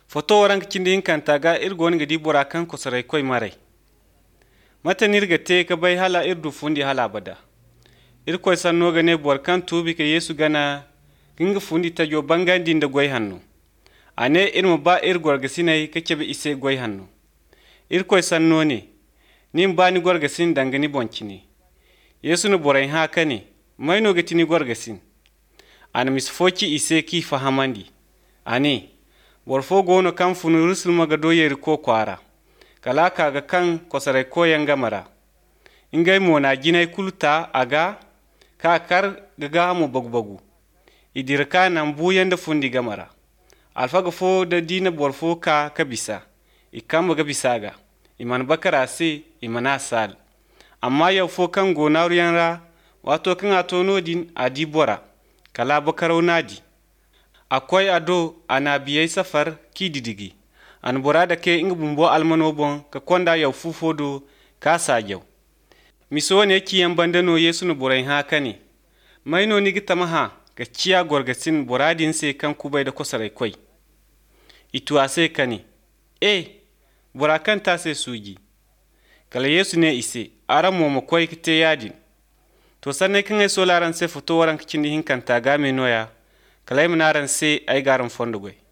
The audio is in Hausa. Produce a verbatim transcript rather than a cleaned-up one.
Foto waranka cindi hinkanta ga ir gon gidi bora kan kosarai koy marai. Mata nirga te ka bai hala ir du fundi hala bada. Ir koy sanno gane bor kan tubi ka Yesu gana kinga fundi ta jo bangandi da goy hannu. Ane ir mu ba ir gorga sinai ka kebe ise goy hannu. Ir koy sanno ne nin ba ni gorga sin dangani boncini. Yesu no borai haka ne mai no gatini gorga sin. Ana misfoki ise ki fahamandi. Ane borfo gono kan funu rusul maga doyeri ko kwara kala kaga kan kosarai ko yanga mara ingay mona ginay kulta aga ka kar gaga mu bagbagu idirka nan buyan da fundi gamara alfaga fo da dina borfo ka kabisa ikamba ga bisaga iman bakara se imana sal amma yau fo kan gonaru yanra wato kan atono din adi bora kala bakarau nadi akwai ado ana biyai safar ki didigi an burada ke inga bumbo almano bon ka konda yau fufodo ka sajau miso ne ki yan bandano Yesu no borai haka ne maino ni gita maha ka ciya gorgasin boradin sai kan kubai da kosarai koi ituwa sai kani eh burakan ta sai sugi kala Yesu ne ise aran mo makoi kite yadin to sannan kan ai solaran sai fito waran kicin hinkan ta ga me noya kalai munaran sai ai garan fondo goy